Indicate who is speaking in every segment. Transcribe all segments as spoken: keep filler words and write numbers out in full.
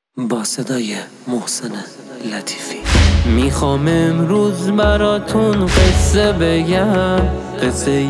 Speaker 1: با صدای محسن لطیفی. میخوام امروز براتون قصه بگم، قصه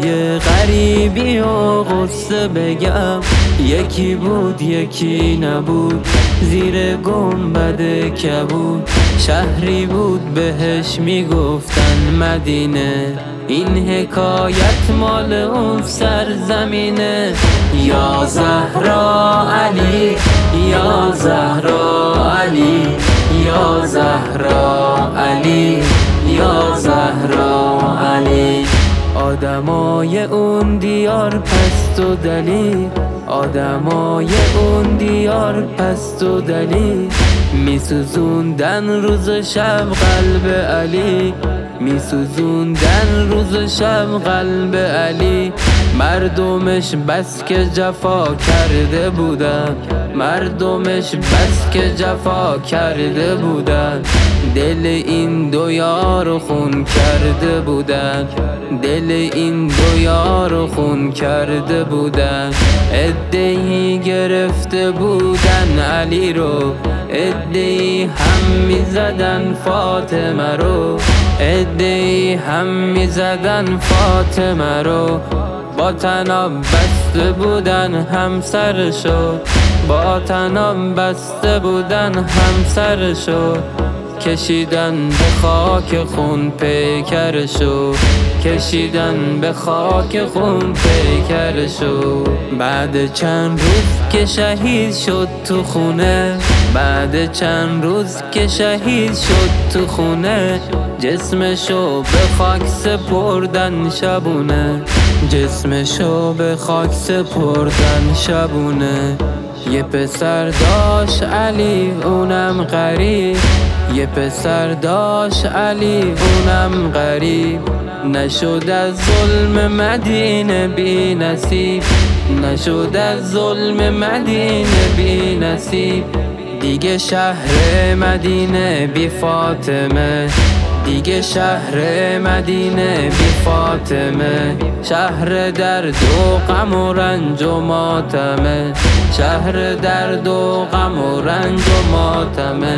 Speaker 1: غریبی و قصه بگم. یکی بود یکی نبود، زیر گنبد کبود. شهری بود بهش میگفتن مدینه، این حکایت مال اون سرزمینه. یا زهرا علی، یا زهرا علی، یا زهرا علی، یا زهرا علی. آدمای اون دیار پست و دلیر، آدمای اون دیار پست و دلیر. میسوزوندن روز شب قلب علی، میسوزوندن روز شب قلب علی. مردمش بس که جفا کرده بودن، مردمش بس که جفا کرده بودن. دل این دو یارو خون کرده بودن، دل این دو یارو خون کرده بودن. عده‌ای گرفته بودن علی رو، عده‌ای هم میزدن فاطمه رو، عده‌ای هم میزدن فاطمه رو. با طناب بسته بودن همسرشو، با طناب بسته بودن همسرشو. کشیدن به خاک خون پیکرشو، کشیدن به خاک خون پیکرشو. بعد چند روز که شهید شد تو خونه، بعد چند روز که شهید شد تو خونه. جسمشو به خاک سپردن شبونه، جسمشو به خاک سپردن شبونه. یه پسر داشت علی اونم غریب، یه پسر داشت علی اونم غریب. نشد از ظلم مدینه بی نصیب، نشد از ظلم مدینه بی نصیب. دیگه شهر مدینه بی فاطمه، دیگه شهر مدینه بی فاطمه. شهر درد و غم و رنج و ماتمه، شهر درد و غم و رنج و ماتمه.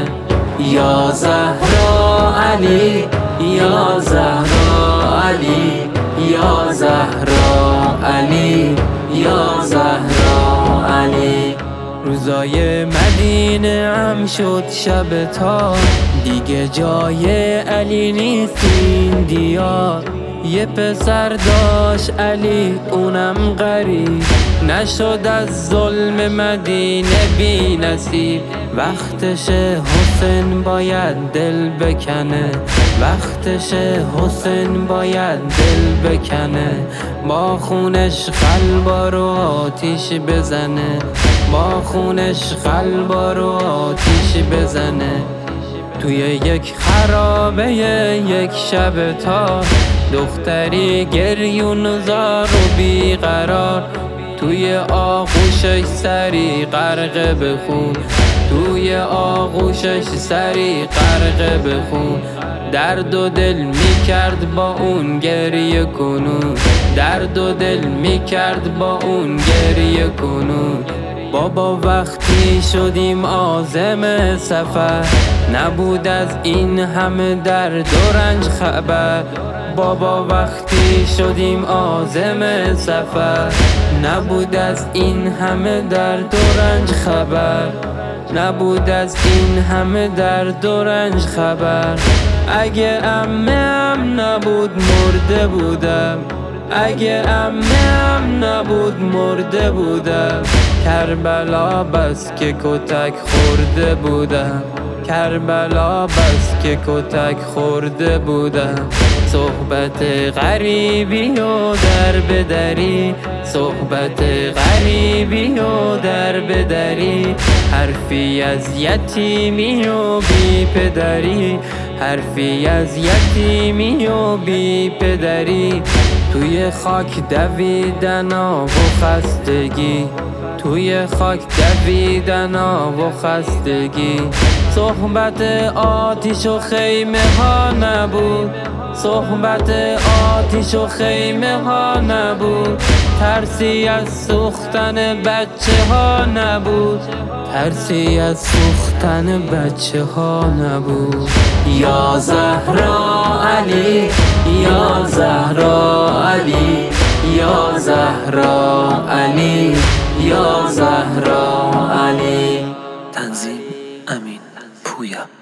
Speaker 1: یا زهرا علی، یا زهرا علی، یا زهرا علی، یا زهرا علی. روزای مدینه هم شد شب تار، دیگه جای علی نیست این دیار. یه پسر داشت علی اونم غریب، نشد از ظلم مدینه بی نصیب. وقتش حسین باید دل بکنه، وقتش حسین باید دل بکنه. با خونش قلبا رو آتیش بزنه، با خونش قلبا رو آتیش بزنه. توی یک خرابه یک شب تا، دختری گریون زار و بیقرار. توی آغوشش سری غرق بخون، توی آغوشش سری غرق بخون. درد و دل میکرد با اون گریه کنون، درد و دل میکرد با اون گریه کنون. بابا وقتی شدیم عازم سفر، نبود از این همه درد و رنج خبر. بابا وقتی شدیم عازم سفر، نبود از این همه درد و رنج خبر، نبود از این همه درد و رنج خبر. اگه عمه‌ام نبود مرده بودم، اگه عمه‌ام نبود مرده بودم. کربلا بس که کتک خورده بودم، کربلا بس که کتک خورده بودم. صحبت غریبی و در بدری، صحبت غریبی و در بدری. حرفی از یتیمی و بی پدری، حرفی از یتیمی و بی پدری. توی خاک دویدن و خستگی، توی خاک دویدن و خستگی. صحبت آتیش و خیمه ها نبود، صحبت آتیش و خیمه ها نبود. ترسی از سوختن بچه ها نبود، ترسی از سوختن بچه ها نبود. یا زهرا علی، یا زهرا علی، یا زهرا علی، یا زهرا علی. تنظیم امین پویا.